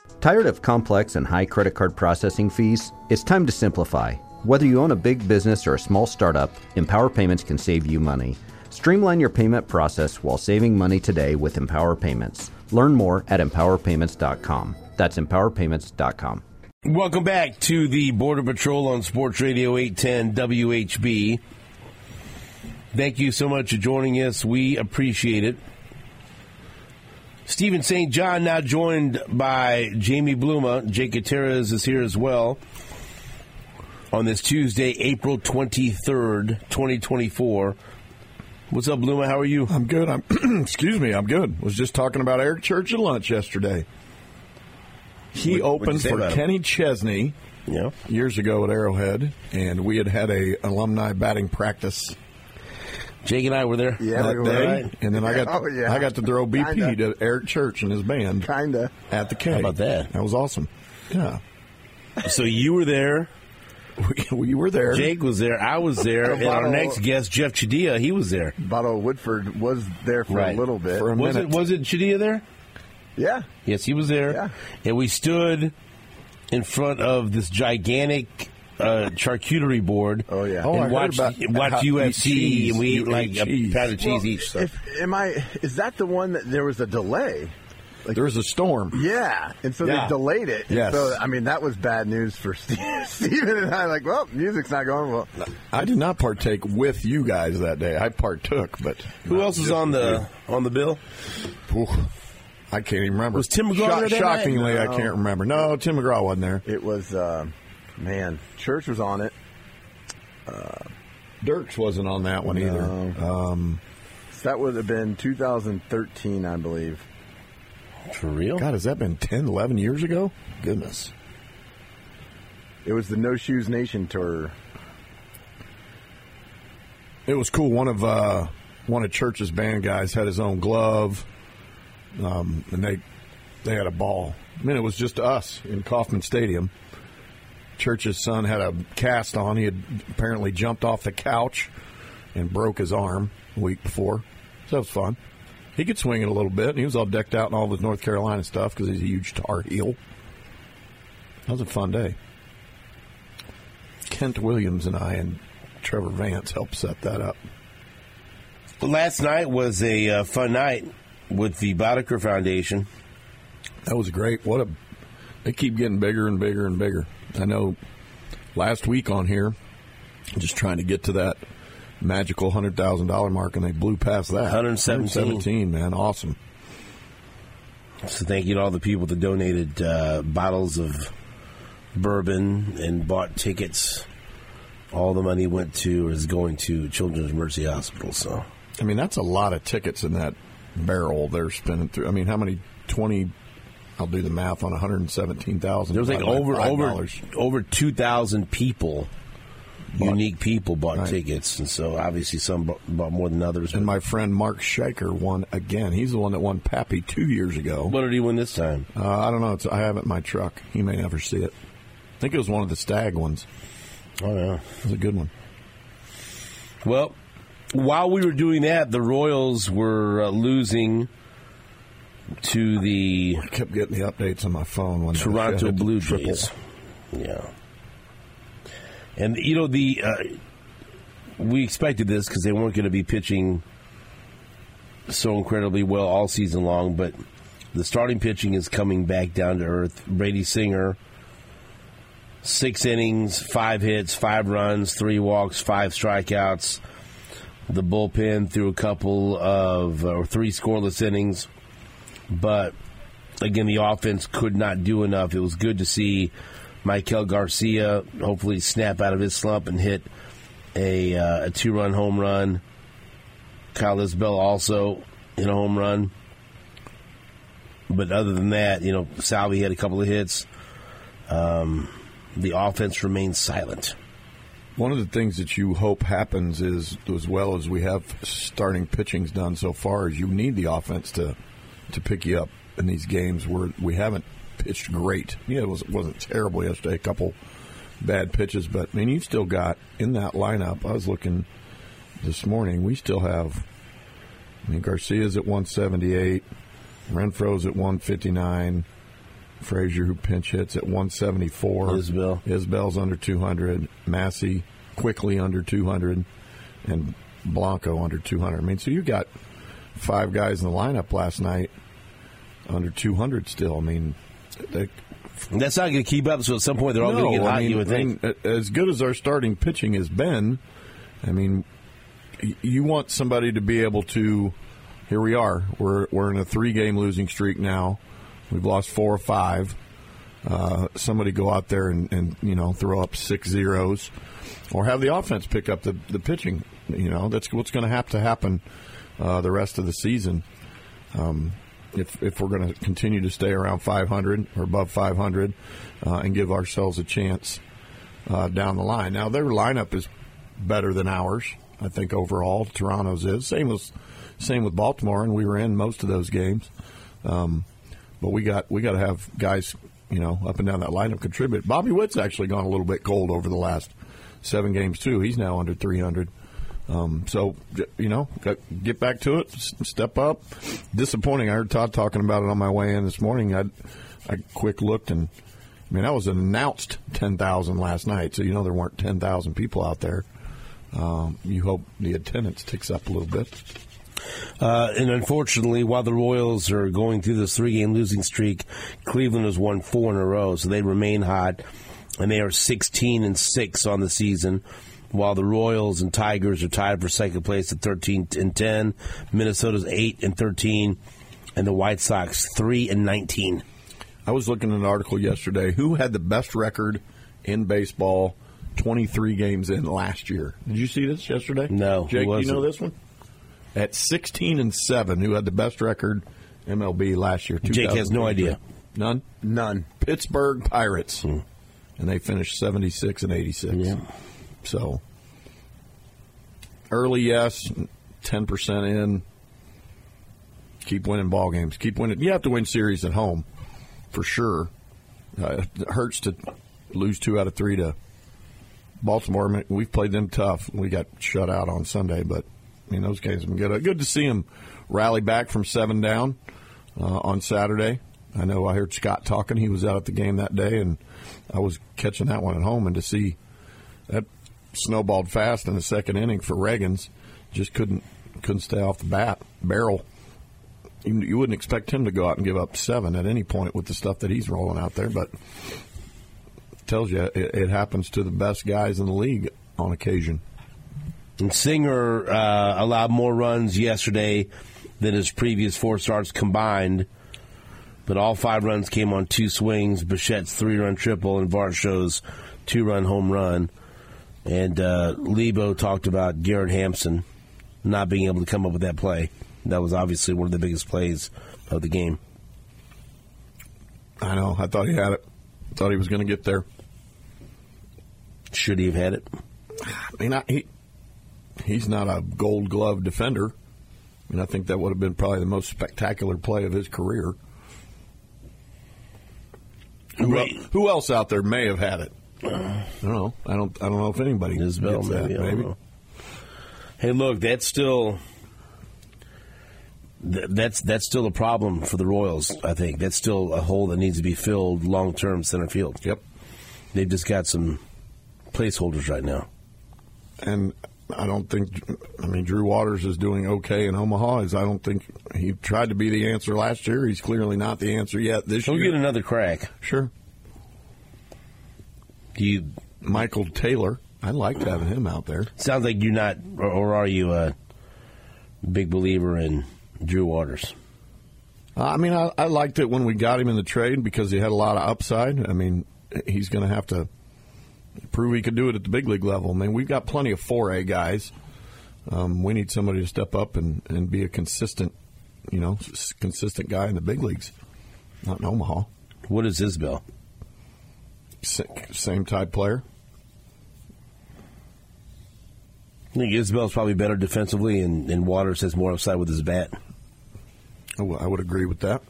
Tired of complex and high credit card processing fees? It's time to simplify. Whether you own a big business or a small startup, Empower Payments can save you money. Streamline your payment process while saving money today with Empower Payments. Learn more at empowerpayments.com. That's empowerpayments.com. Welcome back to the Border Patrol on Sports Radio 810 WHB. Thank you so much for joining us. We appreciate it. Stephen St. John now joined by Jamie Bluma. Jake Gutierrez is here as well on this Tuesday, April 23rd, 2024. What's up, Bluma? How are you? I'm good. Excuse me, I'm good. Was just talking about Eric Church at lunch yesterday. He opened for Kenny Chesney years ago at Arrowhead, and we had a alumni batting practice. Jake and I were there that day, right. And then I got to throw BP to Eric Church and his band at the K. How about that? That was awesome. Yeah. So you were there. We were there. Jake was there. I was there. And our next guest, Jeff Chadilla, he was there. Bottle Woodford was there for a little bit. For a minute. Was it Chadilla there? Yeah. Yes, he was there. Yeah. And we stood in front of this gigantic charcuterie board. Oh, yeah. And watched UFC, and we ate like a pound of cheese each. So. Is that the one that there was a delay? Like, there was a storm. Yeah. And so they delayed it. Yes. So, that was bad news for Steven and I. Like, well, music's not going well. I did not partake with you guys that day. I partook, but... Who else was on the bill? Oof. I can't even remember. Was Tim McGraw there? Shockingly, no. I can't remember. No, Tim McGraw wasn't there. It was, Church was on it. Dirks wasn't on that one either. So that would have been 2013, I believe. For real? God, has that been 10, 11 years ago? Goodness. It was the No Shoes Nation tour. It was cool. One of Church's band guys had his own glove. And they had a ball. It was just us in Kauffman Stadium. Church's son had a cast on. He had apparently jumped off the couch and broke his arm a week before. So that was fun. He could swing it a little bit, and he was all decked out in all of his North Carolina stuff because he's a huge Tar Heel. That was a fun day. Kent Williams and I and Trevor Vance helped set that up. Last night was a fun night with the Boddicker Foundation. That was great. They keep getting bigger and bigger and bigger. I know last week on here, just trying to get to that magical $100,000 mark, and they blew past that. 117, man. Awesome. So thank you to all the people that donated bottles of bourbon and bought tickets. All the money is going to Children's Mercy Hospital. So that's a lot of tickets in that barrel they're spinning through. How many 20? I'll do the math on 117,000. There was like over 2,000 people. Unique people bought tickets, and so obviously some bought more than others. And my friend Mark Shaker won again. He's the one that won Pappy 2 years ago. What did he win this time? I don't know. I have it in my truck. He may never see it. I think it was one of the Stag ones. Oh, yeah. It was a good one. Well, while we were doing that, the Royals were losing to the... I kept getting the updates on my phone when Toronto Blue Jays. Yeah. And, we expected this because they weren't going to be pitching so incredibly well all season long, but the starting pitching is coming back down to earth. Brady Singer, 6 innings, 5 hits, 5 runs, 3 walks, 5 strikeouts. The bullpen threw a couple of, or 3 scoreless innings. But, again, the offense could not do enough. It was good to see Michael Garcia hopefully snap out of his slump and hit a 2-run home run. Kyle Isbell also hit a home run. But other than that, Salvi had a couple of hits. The offense remains silent. One of the things that you hope happens is, as well as we have starting pitchings done so far, is you need the offense to pick you up in these games where we haven't pitched great. Yeah, it wasn't terrible yesterday, a couple bad pitches, but you've still got in that lineup. I was looking this morning, we still have Garcia's at 178, Renfro's at 159, Frazier, who pinch hits at 174. Isbell's under 200. Massey quickly under 200. And Blanco under 200. I mean, so you got 5 guys in the lineup last night under 200 still. I mean, that's not going to keep up, so at some point they're all going to get hot, you would think. As good as our starting pitching has been, I mean, you want somebody to be able to, here we are, we're in a 3-game losing streak now. We've lost 4 or 5. Somebody go out there and throw up 6 zeros, or have the offense pick up the pitching. That's what's going to have to happen the rest of the season. If we're going to continue to stay around 500 or above 500 and give ourselves a chance down the line. Now, their lineup is better than ours, I think, overall. Toronto's is. Same with Baltimore, and we were in most of those games. But we got to have guys, up and down that lineup contribute. Bobby Witt's actually gone a little bit cold over the last 7 games, too. He's now under 300. So, get back to it, step up. Disappointing. I heard Todd talking about it on my way in this morning. I quick looked, and, that was an announced 10,000 last night, so there weren't 10,000 people out there. You hope the attendance ticks up a little bit. And unfortunately, while the Royals are going through this 3-game losing streak, Cleveland has won 4 in a row, so they remain hot, and they are 16-6 on the season, while the Royals and Tigers are tied for second place at 13-10. Minnesota's 8-13, and the White Sox 3-19. I was looking at an article yesterday. Who had the best record in baseball 23 games in last year? Did you see this yesterday? No. Jake, do you know this one? At 16-7, who had the best record MLB last year? Jake has no idea. None. Pittsburgh Pirates. And they finished 76-86. Yeah. So, early, yes, 10% in. Keep winning ball games. Keep winning. You have to win series at home, for sure. It hurts to lose 2 out of 3 to Baltimore. We've played them tough. We got shut out on Sunday, but those games have been good. Good to see them rally back from 7 down on Saturday. I know I heard Scott talking. He was out at the game that day, and I was catching that one at home. And to see that snowballed fast in the second inning for Reagans, just couldn't stay off the barrel. You wouldn't expect him to go out and give up 7 at any point with the stuff that he's rolling out there, but it tells you it happens to the best guys in the league on occasion. And Singer allowed more runs yesterday than his previous 4 starts combined, but all 5 runs came on 2 swings. Bichette's 3-run triple and Varsho's 2-run home run. And Lebo talked about Garrett Hampson not being able to come up with that play. That was obviously one of the biggest plays of the game. I know. I thought he had it. Thought he was going to get there. Should he have had it? He's not a Gold Glove defender. I think that would have been probably the most spectacular play of his career. Who else out there may have had it? I don't know. I don't know if anybody gets that. Maybe. Hey, look, that's still a problem for the Royals. I think that's still a hole that needs to be filled long-term center field. Yep. They've just got some placeholders right now. And I don't think, Drew Waters is doing okay in Omaha. I don't think he tried to be the answer last year. He's clearly not the answer yet this year. He'll get another crack. Sure. Michael Taylor, I liked having him out there. Sounds like you're not, or are you a big believer in Drew Waters? I liked it when we got him in the trade because he had a lot of upside. He's going to have to prove he could do it at the big league level. We've got plenty of 4A guys. We need somebody to step up and be a consistent guy in the big leagues, not in Omaha. What is Isbell? Same type player. I think Isbell's probably better defensively, and Waters has more upside with his bat. I would agree with that.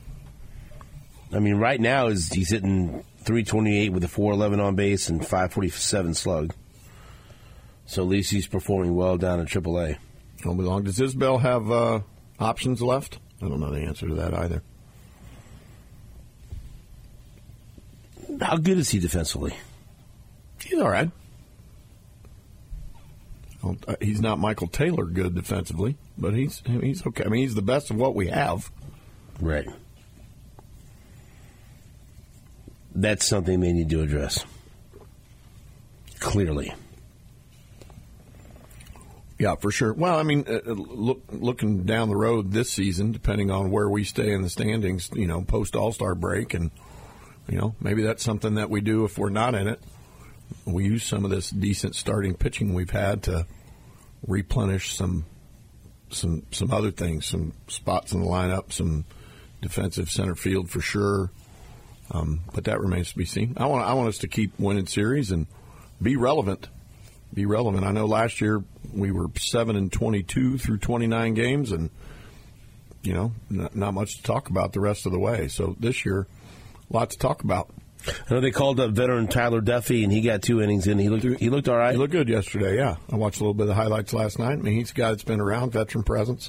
Right now he's hitting .328 with a .411 on base and .547 slug. So at least he's performing well down in AAA. Won't be long. Does Isbell have options left? I don't know the answer to that either. How good is he defensively? He's all right. He's not Michael Taylor good defensively, but he's okay. I mean, he's the best of what we have. Right. That's something they need to address. Clearly. Yeah, for sure. Well, I mean, looking down the road this season, depending on where we stay in the standings, post All-Star break, and, maybe that's something that we do if we're not in it. We use some of this decent starting pitching we've had to replenish some other things, some spots in the lineup, some defensive center field for sure. But that remains to be seen. I want us to keep winning series and be relevant. I know last year we were 7-22 through 29 games, and not much to talk about the rest of the way. So this year, lots to talk about. I know they called up veteran Tyler Duffy, and he got 2 innings in. He looked all right. He looked good yesterday, yeah. I watched a little bit of the highlights last night. I mean, he's a guy that's been around, veteran presence.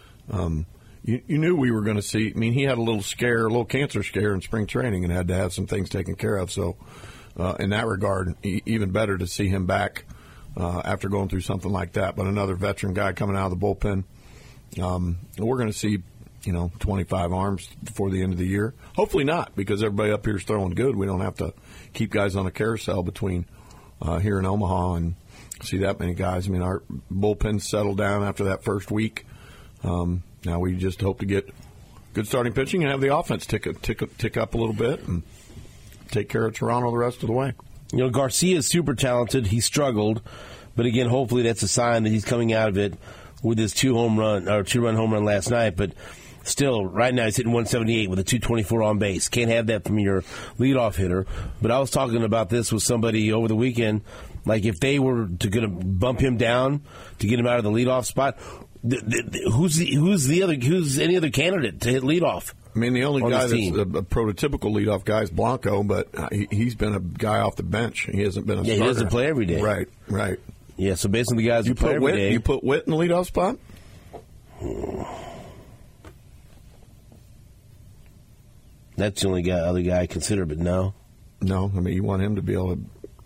You knew we were going to see. I mean, he had a little cancer scare in spring training and had to have some things taken care of. So, in that regard, even better to see him back after going through something like that. But another veteran guy coming out of the bullpen. We're going to see 25 arms before the end of the year. Hopefully not, because everybody up here is throwing good. We don't have to keep guys on a carousel between here in Omaha and see that many guys. I mean, our bullpen settled down after that first week. Now we just hope to get good starting pitching and have the offense tick up a little bit and take care of Toronto the rest of the way. Garcia is super talented. He struggled, but again, hopefully that's a sign that he's coming out of it with his 2-run home run last night. But still, right now he's hitting 178 with a 224 on base. Can't have that from your leadoff hitter. But I was talking about this with somebody over the weekend. Like, if they were going to bump him down to get him out of the leadoff spot, who's any other candidate to hit leadoff? I mean, the only guy that's a prototypical leadoff guy is Blanco, but he's been a guy off the bench. He hasn't been a starter. He doesn't play every day. Right. Yeah, so basically the guys who play every day. You put Witt in the leadoff spot? That's the only other guy I consider, but no. No, I mean, you want him to be able to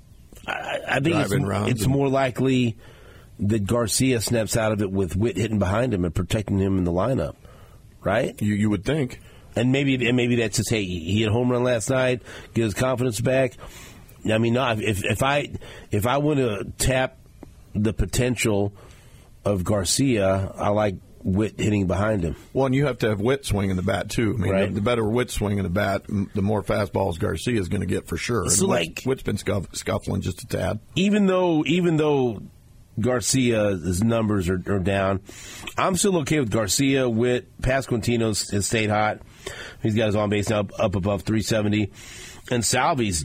I think it's more likely that Garcia snaps out of it with Witt hitting behind him and protecting him in the lineup, right? You would think. And maybe that's just, hey, he hit a home run last night, get his confidence back. I mean, no, if I want to tap the potential of Garcia, I like Witt hitting behind him. Well, and you have to have Witt swinging the bat, too. I mean, right. The better Witt swinging the bat, the more fastballs Garcia is going to get for sure. So Witt's been scuffling just a tad. Even though Garcia's numbers are down, I'm still okay with Garcia. Witt, Pasquantino has stayed hot. He's got his on base now up above 370. And Salvi's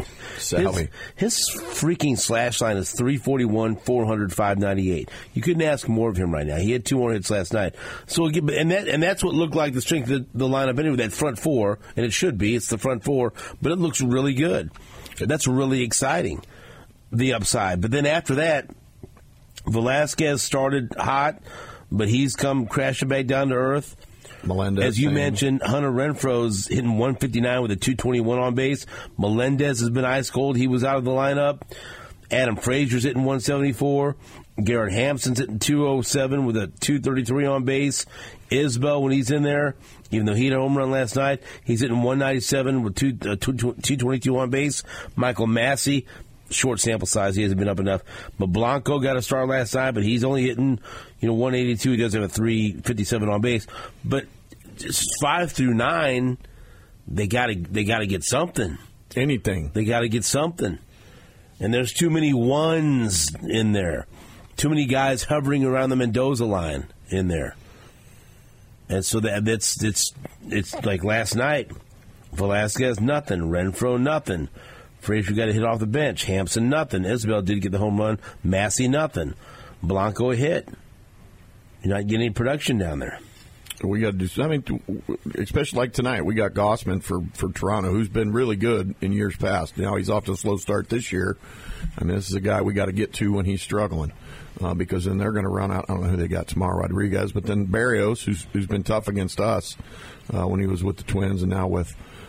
his freaking slash line is 341, 400, 598. You couldn't ask more of him right now. He had 2 more hits last night. So and that's what looked like the strength of the lineup anyway. That front four, and it should be. It's the front four, but it looks really good. That's really exciting. The upside, but then after that, Velasquez started hot, but he's come crashing back down to earth. Melendez, as you mentioned, Hunter Renfroe's hitting 159 with a 221 on base. Melendez has been ice cold. He was out of the lineup. Adam Frazier's hitting 174. Garrett Hampson's hitting 207 with a 233 on base. Isbell, when he's in there, even though he had a home run last night, he's hitting 197 with 222 on base. Michael Massey, short sample size, he hasn't been up enough. But Blanco got a start last night, but he's only hitting 182. He does have a 357 on base. But just 5 through 9, they gotta get something. Anything. They gotta get something. And there's too many ones in there. Too many guys hovering around the Mendoza line in there. And so it's like last night. Velasquez, nothing. Renfroe, nothing. Frazier got a hit off the bench. Hampson, nothing. Isbell did get the home run. Massey, nothing. Blanco, a hit. You're not getting any production down there. We got to do. I mean, especially like tonight, we got Gossman for Toronto, who's been really good in years past. Now he's off to a slow start this year. I mean, this is a guy we got to get to when he's struggling, because then they're going to run out. I don't know who they got tomorrow, Rodriguez, but then Barrios, who's been tough against us when he was with the Twins and now with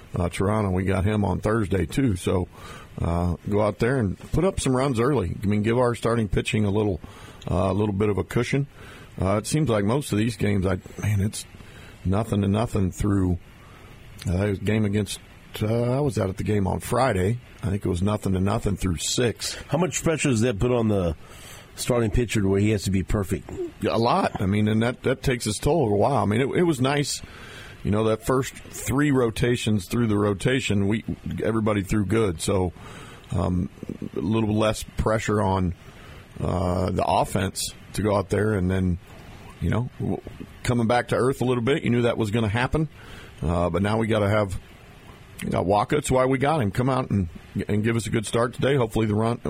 Toronto. We got him on Thursday, too. So go out there and put up some runs early. I mean, give our starting pitching a little bit of a cushion. It seems like most of these games, it's 0-0 through the game against. I was out at the game on Friday. I think it was 0-0 through 6. How much pressure does that put on the starting pitcher to where he has to be perfect? A lot. I mean, and that takes its toll a while. I mean, it was nice. You know, that first 3 rotations through the rotation, everybody threw good. So a little less pressure on the offense to go out there. And then, you know, coming back to earth a little bit, you knew that was going to happen. But now we got to have Waka. That's why we got him. Come out and give us a good start today. Hopefully the run,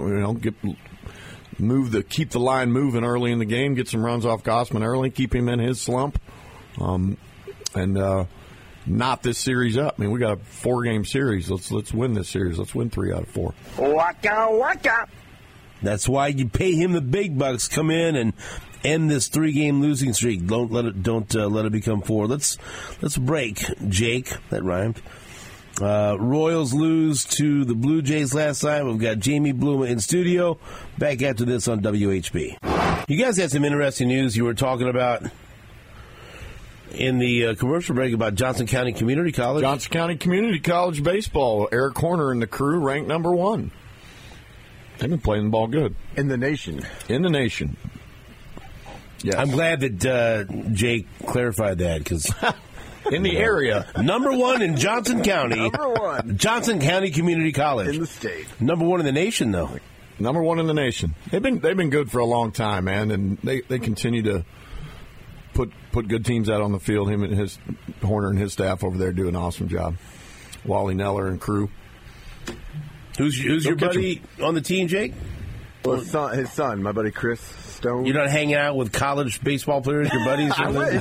keep the line moving early in the game, get some runs off Gausman early, keep him in his slump. And knot this series up. I mean, we got a 4-game series. Let's win this series. Let's win 3 out of 4. Waka waka. That's why you pay him the big bucks. Come in and end this 3-game losing streak. Don't let it become 4. Let's break, Jake. That rhymed. Royals lose to the Blue Jays last night. We've got Jamie Bluma in studio. Back after this on WHB. You guys had some interesting news you were talking about in the commercial break about Johnson County Community College. Johnson County Community College baseball. Eric Horner and the crew ranked number 1. They've been playing the ball good. In the nation. In the nation. Yes. I'm glad that Jake clarified that because... in the area. Number 1 in Johnson County. Number 1. Johnson County Community College. In the state. Number 1 in the nation, though. Number 1 in the nation. They've been good for a long time, man, and they continue to put good teams out on the field. Him and Horner and his staff over there do an awesome job. Wally Neller and crew. Who's your buddy on the team, Jake? Well, his son, my buddy Chris Stone. You're not hanging out with college baseball players, your buddies?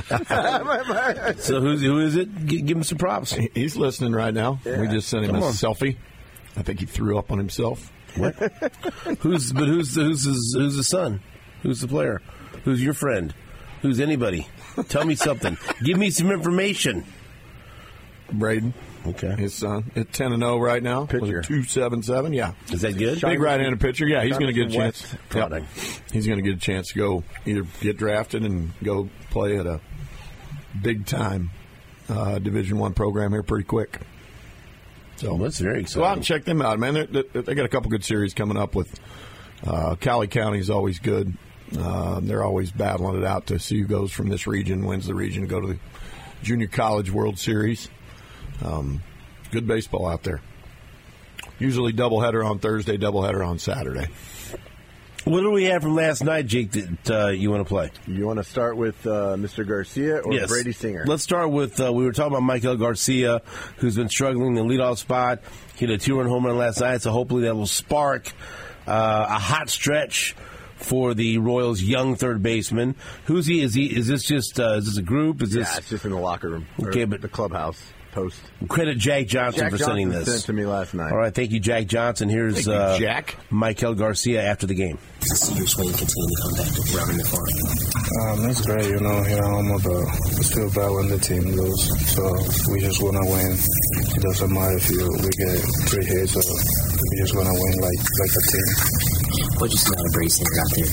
So who is it? Give him some props. He's listening right now. Yeah. We just sent him a selfie. I think he threw up on himself. What? Who's the son? Who's the player? Who's your friend? Who's anybody? Tell me something. Give me some information. Braden. Okay. His son. At 10-0 right now. Pitcher. 2.77. Yeah. Is that good? Big right-handed pitcher. Yeah, he's going to get a chance. Yep. He's going to get a chance to go either get drafted and go play at a big-time Division I program here pretty quick. So that's very exciting. Go out and check them out, man. They got a couple good series coming up with Cali County is always good. They're always battling it out to see who goes from this region, wins the region, go to the Junior College World Series. Good baseball out there. Usually doubleheader on Thursday, doubleheader on Saturday. What do we have from last night, Jake, that you want to play? You want to start with Mr. Garcia or yes. Brady Singer? Let's start with, we were talking about Michael Garcia, who's been struggling in the leadoff spot. He had a 2-run home run last night, so hopefully that will spark a hot stretch for the Royals' young third baseman. Who's he? Is this just is this a group? Is this? Yeah, it's just in the locker room. Okay, but the clubhouse post. Credit Jack Johnson for sending this. Sent it to me last night. All right, thank you, Jack Johnson. Here's Jack. Michael Garcia after the game. See your swing continue to come back to around the farm. It's great, here at home, but still bad when the team lose. So we just want to win. It doesn't matter if we get 3 hits or we just want to win like a team. What you see out of Brady Singer out there?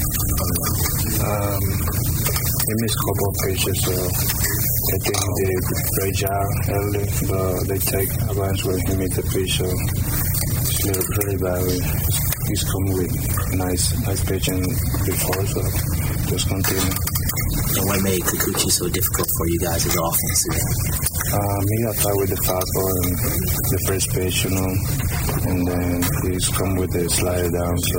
He missed a couple of pitches, so I think he did a great job early, but they take advantage when he made the pitch, so it's really bad. He's come with nice pitching before, so just continue. And what made Kikuchi so difficult for you guys as offense today? He got tied with the fastball and the first pitch, and then he's come with the slider down, so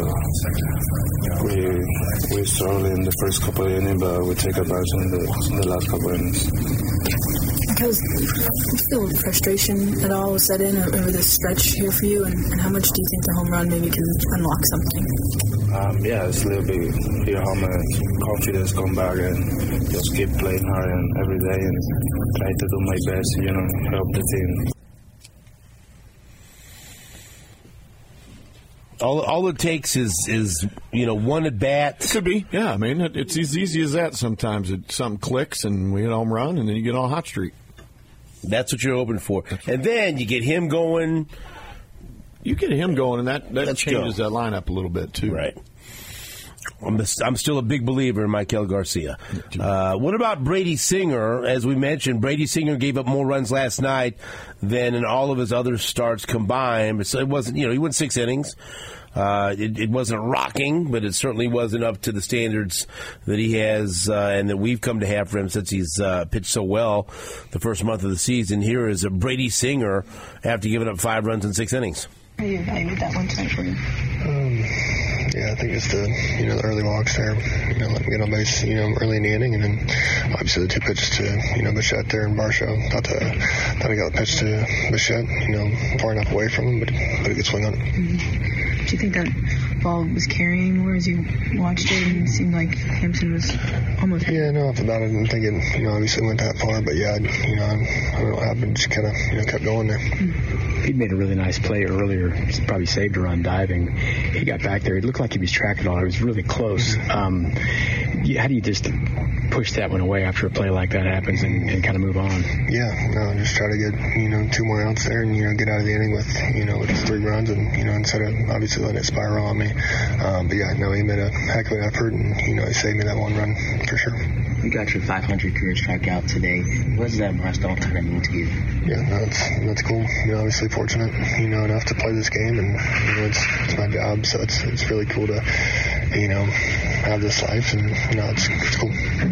we struggled in the first couple of innings, but we take advantage in the last couple of innings. Because you feel frustration at all set in over this stretch here for you, and how much do you think the home run maybe can unlock something? It's a little bit your home and confidence come back and just keep playing hard and every day and try to do my best, help the team. All it takes is one at bat. It could be, yeah. I mean, it's as easy as that. Sometimes something clicks and we hit a home run, and then you get on a hot streak. That's what you're hoping for. And then you get him going. You get him going, and that changes that lineup a little bit, too. Right. I'm still a big believer in Maikel Garcia. What about Brady Singer? As we mentioned, Brady Singer gave up more runs last night than in all of his other starts combined. So it wasn't, he went 6 innings. It wasn't rocking, but it certainly wasn't up to the standards that he has and that we've come to have for him since he's pitched so well the first month of the season. Here is a Brady Singer after giving up 5 runs in 6 innings. How do you evaluate that one tonight for you? Yeah, I think it's the the early walks there, let him get on base, early in the inning, and then obviously the 2 pitches to Bichette there and Barshow. Thought he got the pitch to Bichette, far enough away from him, but a good swing on it. Mm-hmm. Do you think that ball was carrying more as you watched it, and it seemed like Hampson was almost? Yeah, no, off the bat I didn't think it, obviously went that far, but yeah, I don't know what happened, just kind of kept going there. Mm-hmm. He made a really nice play earlier, probably saved a run diving. He got back there. It looked like he was tracking it all. It was really close. How do you just push that one away after a play like that happens and kind of move on? Yeah, no, just try to get, 2 more outs there and, get out of the inning with 3 runs and, instead of obviously letting it spiral on me. But yeah, no, he made a heck of an effort and, he saved me that 1 run for sure. You got your 500 career strikeout today. What does that milestone kind of mean to you? Yeah, no, that's cool. Obviously fortunate, enough to play this game, and it's my job, so it's really cool to, have this life, and it's cool.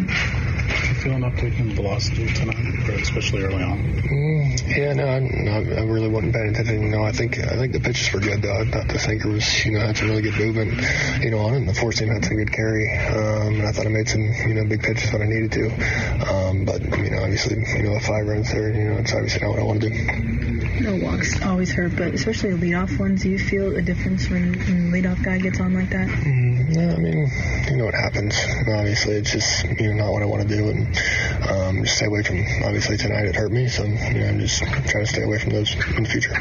Do you feel an uptick in velocity tonight, especially early on? Yeah, no, I really wasn't paying attention. I think the pitches were good though. I thought the sinker was, had some really good movement, on it, and the four seam had some good carry, and I thought I made some, big pitches when I needed to. But obviously, 5 runs there, it's obviously not what I want to do. Walks always hurt, but especially the leadoff ones. Do you feel a difference when the leadoff guy gets on like that? Yeah, I mean, what happens. Obviously, it's just not what I want to do, and just stay away from. Obviously, tonight it hurt me, so I'm just trying to stay away from those in the future.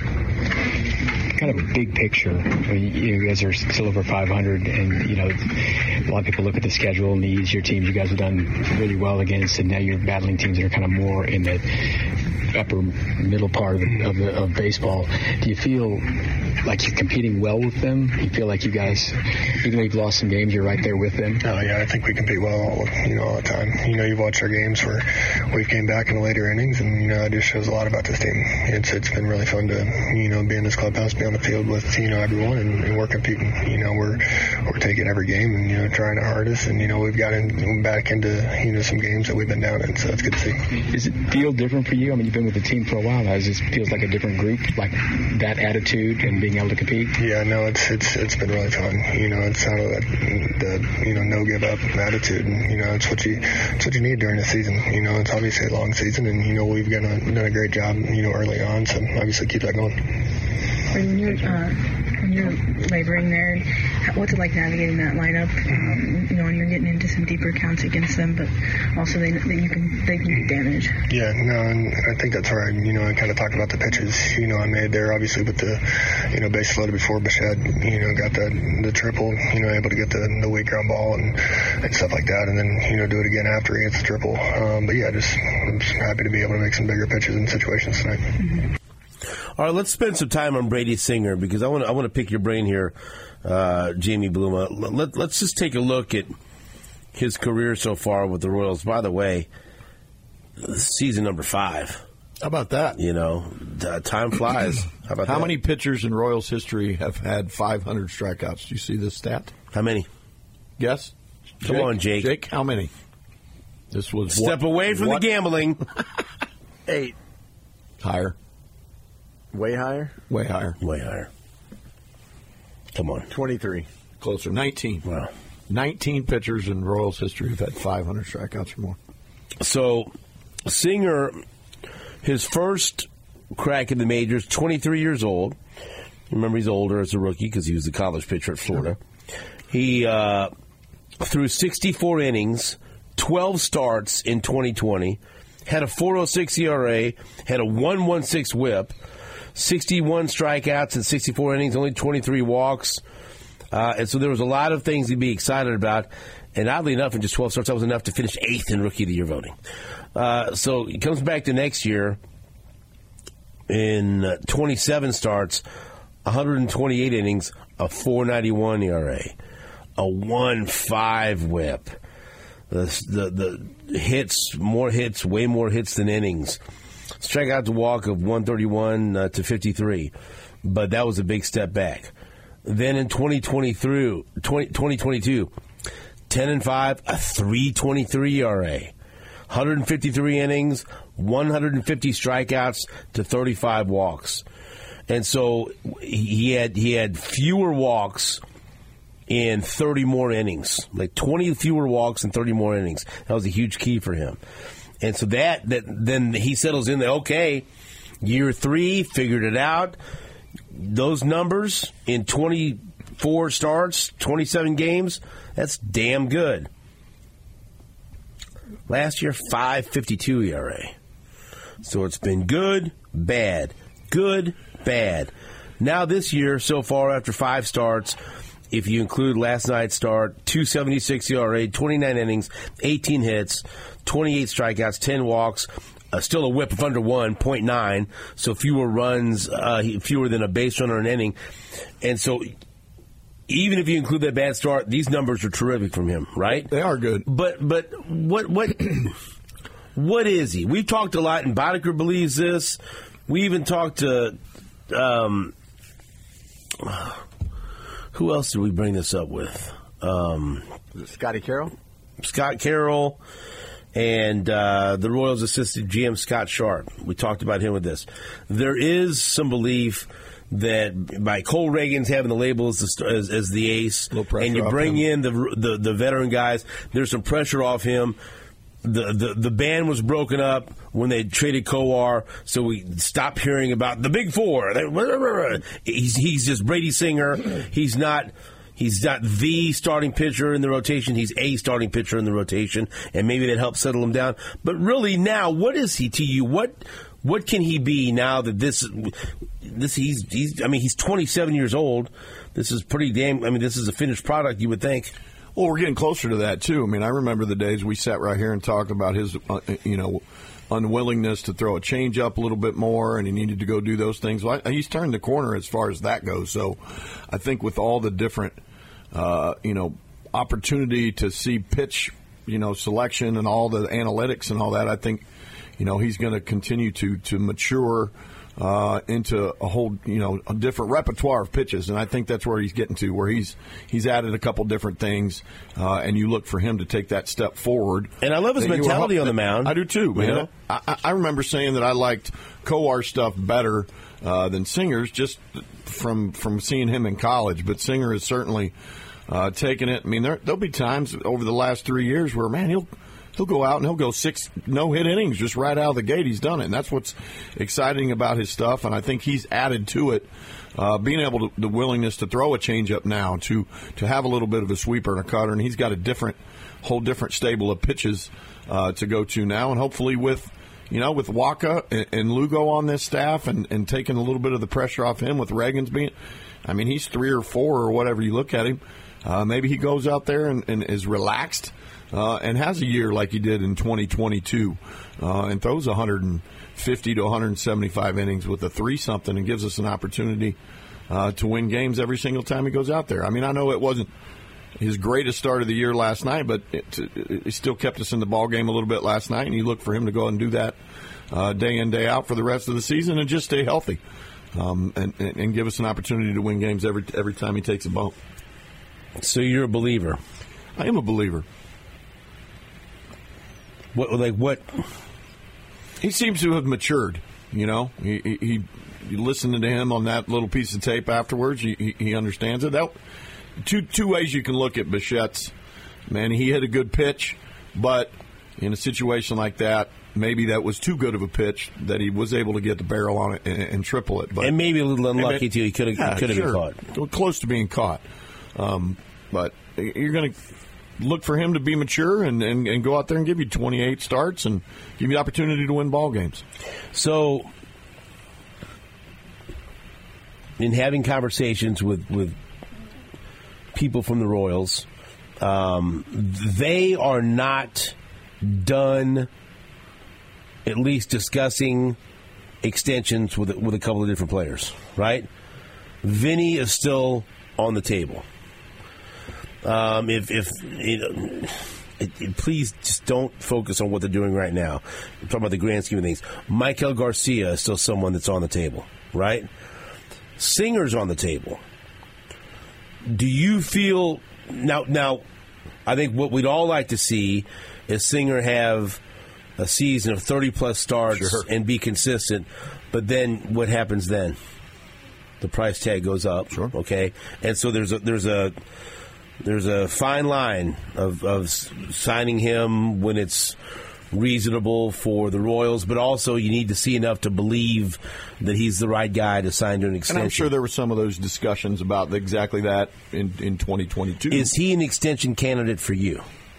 Kind of a big picture. You guys are still over 500, and a lot of people look at the schedule and the easier teams you guys have done really well against, and now you're battling teams that are kind of more in the upper middle part of baseball. Do you feel like you're competing well with them? You feel like you guys, even though you've lost some games, you're right there with them? Oh yeah, I think we compete well all the time. You've watched our games where we've came back in the later innings, and it just shows a lot about this team. It's been really fun to be in this clubhouse, be on the field with everyone, and we're competing. We're taking every game and trying our hardest, and we've gotten back into some games that we've been down in, so it's good to see. Does it feel different for you? I mean, you've been with the team for a while now. It feels like a different group, like that attitude and being able to compete? Yeah, no, it's been really fun. It's out of that no give up attitude, and it's what you need during the season. It's obviously a long season, and we've done a great job early on, so obviously keep that going. When you're laboring there, what's it like navigating that lineup? When you're getting into some deeper counts against them, but also they can do damage. Yeah, no, and I think that's right. I kind of talked about the pitches, I made there, obviously with the, base loaded before Bichette, got the triple, able to get the weak ground ball and stuff like that, and then, do it again after he gets the triple. But yeah, I'm just happy to be able to make some bigger pitches in situations tonight. Mm-hmm. All right, let's spend some time on Brady Singer because I want to pick your brain here, Jamie Bluma. Let's just take a look at his career so far with the Royals. By the way, season number 5. How about that? Time flies. How about that? How many pitchers in Royals history have had 500 strikeouts? Do you see this stat? How many? Guess. Come on, Jake. Jake, how many? This was step away from the gambling. 8. Higher. Way higher? Way higher. Way higher. Come on. 23. Closer. 19. Wow. 19 pitchers in Royals history have had 500 strikeouts or more. So, Singer, his first crack in the majors, 23 years old. Remember, he's older as a rookie because he was a college pitcher at Florida. He threw 64 innings, 12 starts in 2020, had a 4.06 ERA, had a 1.16 WHIP, 61 strikeouts in 64 innings, only 23 walks. And so there was a lot of things to be excited about. And oddly enough, in just 12 starts, that was enough to finish 8th in Rookie of the Year voting. So he comes back the next year, in 27 starts, 128 innings, a 4.91 ERA, a 1.5 WHIP. The hits, more hits, way more hits than innings. Strikeout to walk of 131 to 53, but that was a big step back. Then in 2022, 10-5, a 3.23 ERA, 153 innings, 150 strikeouts to 35 walks, and so he had fewer walks in 30 more innings, like 20 fewer walks and 30 more innings. That was a huge key for him. And so that then he settles in there. Okay, year 3, figured it out. Those numbers in 24 starts, 27 games, that's damn good. Last year, 5.52 ERA. So it's been good, bad, good, bad. Now this year, so far, after 5 starts, if you include last night's start, 2.76 ERA, 29 innings, 18 hits, 28 strikeouts, 10 walks, still a whip of under 1.9, so fewer runs, fewer than a base runner an inning. And so even if you include that bad start, these numbers are terrific from him, right? They are good. But what is he? We've talked a lot, and Boddicker believes this. We even talked to who else did we bring this up with? Scotty Carroll? Scott Carroll. And the Royals' assistant GM, Scott Sharp. We talked about him with this. There is some belief that by Cole Reagan's having the label as the ace, and you bring in the veteran guys, there's some pressure off him. The band was broken up when they traded Kowar, so we stopped hearing about the Big Four. He's just Brady Singer. He's not the starting pitcher in the rotation. He's a starting pitcher in the rotation, and maybe that helps settle him down. But really now, what is he to you? What can he be now that he's 27 years old. This is pretty this is a finished product, you would think. Well, we're getting closer to that, too. I mean, I remember the days we sat right here and talked about his, unwillingness to throw a changeup a little bit more, and he needed to go do those things. Well, he's turned the corner as far as that goes. So I think with all the different, opportunity to see pitch, selection and all the analytics and all that, I think, he's going to continue to mature into a whole, a different repertoire of pitches, and I think that's where he's getting to, where he's added a couple different things, and you look for him to take that step forward. And I love his mentality on the mound. I do too, man. I remember saying that I liked Kowar's stuff better than Singer's, just from seeing him in college. But Singer has certainly taken it. I mean, there'll be times over the last 3 years where, man, he'll go out and he'll go 6 no-hit innings just right out of the gate. He's done it, and that's what's exciting about his stuff, and I think he's added to it, being able to, the willingness to throw a changeup now, to have a little bit of a sweeper and a cutter, and he's got a whole different stable of pitches to go to now, and hopefully with Waka and Lugo on this staff and taking a little bit of the pressure off him with Reagan's he's 3 or 4 or whatever you look at him. Maybe he goes out there and is relaxed and has a year like he did in 2022 and throws 150 to 175 innings with a 3-something and gives us an opportunity to win games every single time he goes out there. I mean, I know it wasn't his greatest start of the year last night, but it still kept us in the ball game a little bit last night, and you look for him to go and do that day in, day out for the rest of the season and just stay healthy and give us an opportunity to win games every time he takes a bump. So you're a believer? I am a believer. What? He seems to have matured. He you listening to him on that little piece of tape afterwards, he understands it. Two ways you can look at Bichette's. Man, he hit a good pitch, but in a situation like that, maybe that was too good of a pitch that he was able to get the barrel on it and triple it. But, and maybe a little unlucky, too. He could have been caught. Close to being caught. But you're going to look for him to be mature and go out there and give you 28 starts and give you the opportunity to win ball games. So, in having conversations with people from the Royals, they are not done at least discussing extensions with a couple of different players, right? Vinny is still on the table. Please just don't focus on what they're doing right now. I'm talking about the grand scheme of things. Michael Garcia is still someone that's on the table, right? Singer's on the table. Do you feel now? I think what we'd all like to see is Singer have a season of 30-plus starts and be consistent. But then what happens then? The price tag goes up. Sure. Okay, and so there's a fine line of signing him when it's reasonable for the Royals, but also you need to see enough to believe that he's the right guy to sign to an extension. And I'm sure there were some of those discussions about exactly that in 2022. Is he an extension candidate for you?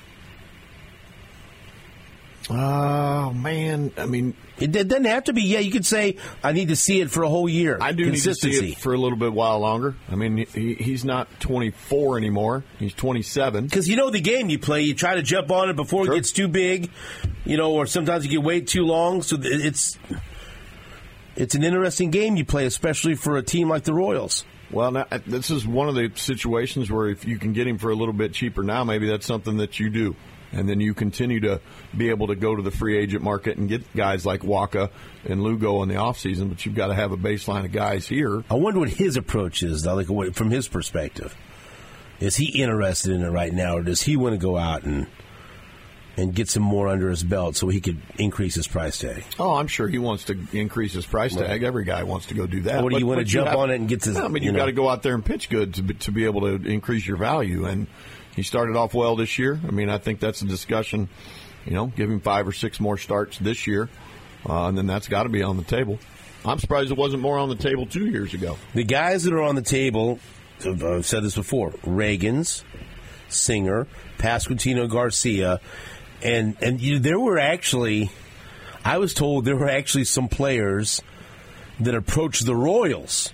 Oh, man. I mean, it doesn't have to be. Yeah, you could say, I need to see it for a whole year. I do need to see it for a little bit while longer. I mean, he's not 24 anymore. He's 27. Because you know the game you play. You try to jump on it before it gets too big, or sometimes you can wait too long. So it's an interesting game you play, especially for a team like the Royals. Well, now, this is one of the situations where if you can get him for a little bit cheaper now, maybe that's something that you do. And then you continue to be able to go to the free agent market and get guys like Waka and Lugo in the offseason, but you've got to have a baseline of guys here. I wonder what his approach is, though, like from his perspective. Is he interested in it right now, or does he want to go out and get some more under his belt so he could increase his price tag? Oh, I'm sure he wants to increase his price tag. Right. Every guy wants to go do that. Or do you want to jump on it and get to... I mean, you've got to go out there and pitch good to be able to increase your value, and he started off well this year. I mean, I think that's a discussion, give him 5 or 6 more starts this year, and then that's got to be on the table. I'm surprised it wasn't more on the table 2 years ago. The guys that are on the table, I've said this before, Ragans, Singer, Pasquantino, Garcia, and there were actually, I was told there were actually some players that approached the Royals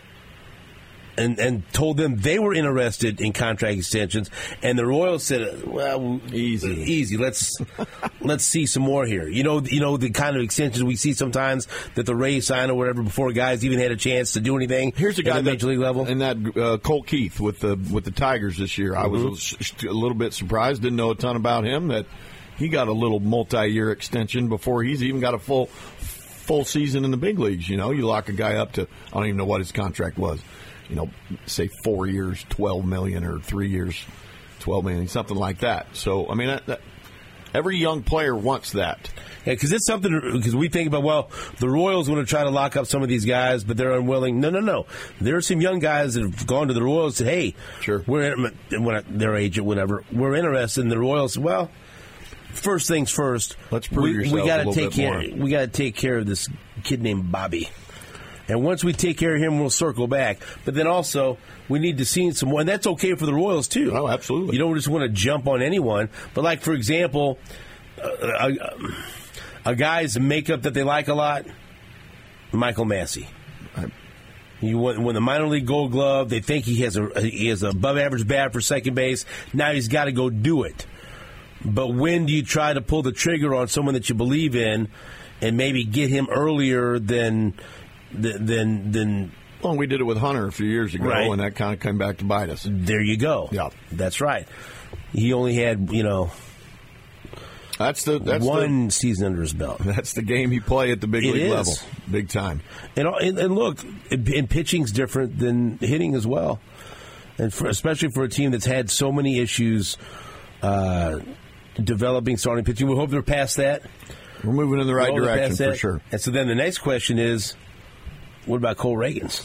and told them they were interested in contract extensions, and the Royals said, "Well, easy. Let's see some more here." The kind of extensions we see sometimes that the Rays sign or whatever before guys even had a chance to do anything. Here's a guy at the major league level, and that Colt Keith with the Tigers this year. I was a little bit surprised. Didn't know a ton about him. That he got a little multi-year extension before he's even got a full season in the big leagues. You lock a guy up to, I don't even know what his contract was. Say 4 years, $12 million, or 3 years, $12 million, something like that. So, I mean, every young player wants that. Yeah, because it's something, because we think about, the Royals want to try to lock up some of these guys, but they're unwilling. No. There are some young guys that have gone to the Royals and said, hey, sure, their agent, whatever, we're interested in the Royals. Well, first things first. Let's prove yourself a little bit more. We got to take care of this kid named Bobby. And once we take care of him, we'll circle back. But then also, we need to see some more. And that's okay for the Royals, too. Oh, absolutely. You don't just want to jump on anyone. But, like, for example, a guy's makeup that they like a lot, Michael Massey. He won the minor league Gold Glove. They think he has an above-average bat for second base. Now he's got to go do it. But when do you try to pull the trigger on someone that you believe in and maybe get him earlier than well, we did it with Hunter a few years ago, right, and that kind of came back to bite us. There you go. Yeah, that's right. He only had that's one season under his belt. That's the game he played at the big league level, big time. And look, and pitching's different than hitting as well, and especially for a team that's had so many issues developing starting pitching. We hope they're past that. We're moving in the right direction for sure. And so then the next question is, what about Cole Ragans?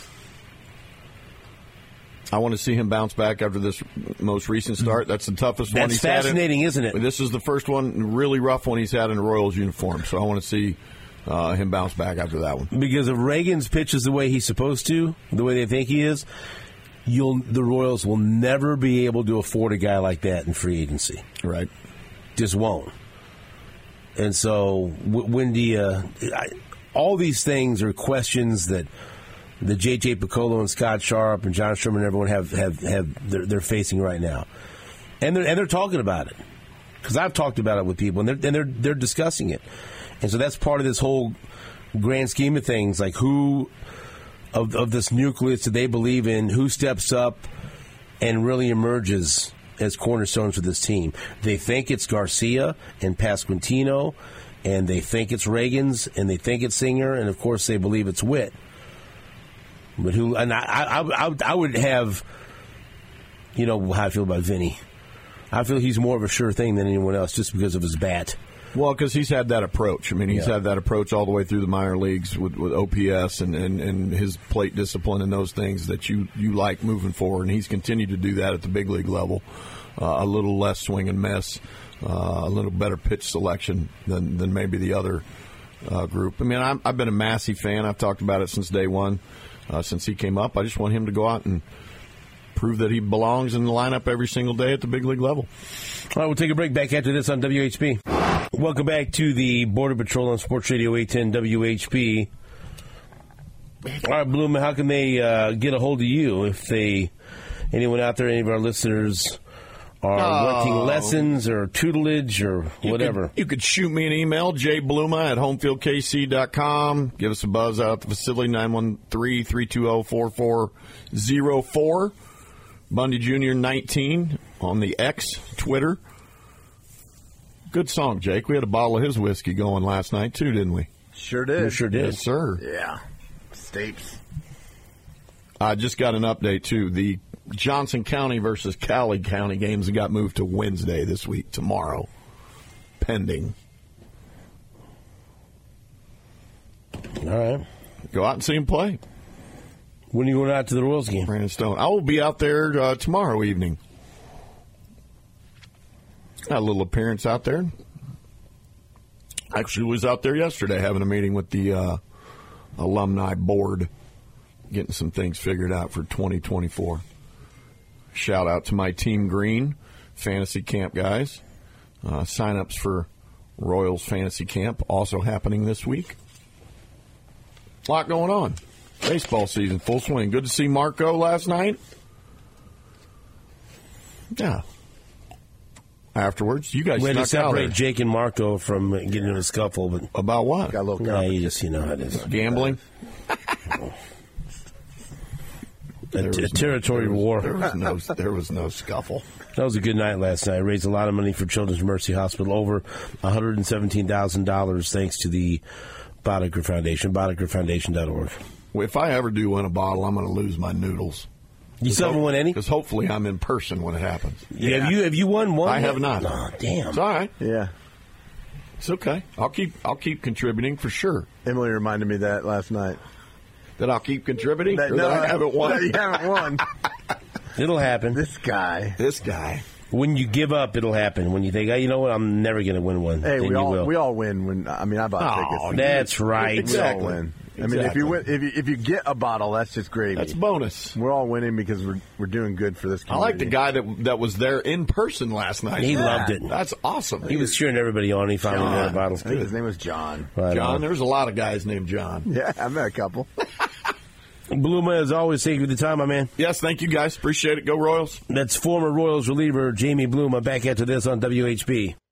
I want to see him bounce back after this most recent start. That's the toughest one he's had. That's fascinating, isn't it? This is the first one, really rough one he's had in a Royals uniform. So I want to see him bounce back after that one. Because if Ragans pitches the way he's supposed to, the way they think he is, the Royals will never be able to afford a guy like that in free agency. Right. Just won't. And so when do you... all these things are questions that the J.J. Piccolo and Scott Sharp and John Sherman and everyone they're facing right now. And they're talking about it. Because I've talked about it with people, and they're discussing it. And so that's part of this whole grand scheme of things, like who of this nucleus do they believe in, who steps up and really emerges as cornerstones for this team. They think it's Garcia and Pasquantino, and they think it's Reagans, and they think it's Singer, and of course they believe it's Witt. But who? And I would have, you know, how I feel about Vinny. I feel he's more of a sure thing than anyone else just because of his bat. Well, because he's had that approach. I mean, he's had that approach all the way through the minor leagues with OPS and his plate discipline and those things that you like moving forward. And he's continued to do that at the big league level. A little less swing and miss, a little better pitch selection than maybe the other group. I mean, I've been a Massey fan. I've talked about it since day one, since he came up. I just want him to go out and prove that he belongs in the lineup every single day at the big league level. All right, we'll take a break. Back after this on WHB. Welcome back to the Border Patrol on Sports Radio 810 WHB. All right, Bloom, how can they get a hold of you if anyone out there, any of our listeners are wanting lessons or tutelage or whatever? You could shoot me an email, jbluma at homefieldkc.com. Give us a buzz out at the facility, 913-320-4404. Bundy Jr. 19 on the X, Twitter. Good song, Jake. We had a bottle of his whiskey going last night, too, didn't we? Sure did. We sure did. Yes, sir. Yeah. Stapes. I just got an update, too. The Johnson County versus Cowley County games got moved to Wednesday this week, tomorrow, pending. All right. Go out and see him play. When are you going out to the Royals game? Brandon Stone. I will be out there tomorrow evening. Got a little appearance out there. Actually was out there yesterday having a meeting with the alumni board, getting some things figured out for 2024. Shout out to my Team Green Fantasy Camp guys. Sign-ups for Royals Fantasy Camp also happening this week. A lot going on. Baseball season, full swing. Good to see Marco last night. Yeah. Afterwards, you guys we had to snuck out separate there. Jake and Marco from getting in a scuffle. But About what? Got a little yeah, you just, you know how it is. Gambling? A territory war. There was no scuffle. That was a good night last night. Raised a lot of money for Children's Mercy Hospital, over $117,000 thanks to the Boddicker Foundation, boddikerfoundation.org. If I ever do win a bottle, I'm going to lose my noodles. You still haven't won any? Because hopefully I'm in person when it happens. Yeah. Have you won one? I have not. Oh, damn. It's all right. Yeah. It's okay. I'll keep contributing for sure. Emily reminded me that last night. That I'll keep contributing? That, or no, that I haven't won? No, you haven't won. It'll happen. This guy. When you give up, it'll happen. When you think, you know what, I'm never going to win one. Hey, then we all win when. I mean, I bought tickets. That's right. Exactly. We all win. I mean, if you win, if you get a bottle, that's just gravy. That's bonus. We're all winning because we're doing good for this community. I like the guy that was there in person last night. He loved it. That's awesome. He was cheering everybody on. He finally won a bottle. I think his name was John. John, there's a lot of guys named John. Yeah, I met a couple. Bluma, as always, thank you for the time, my man. Yes, thank you guys. Appreciate it. Go Royals. That's former Royals reliever Jamie Bluma back after this on WHB.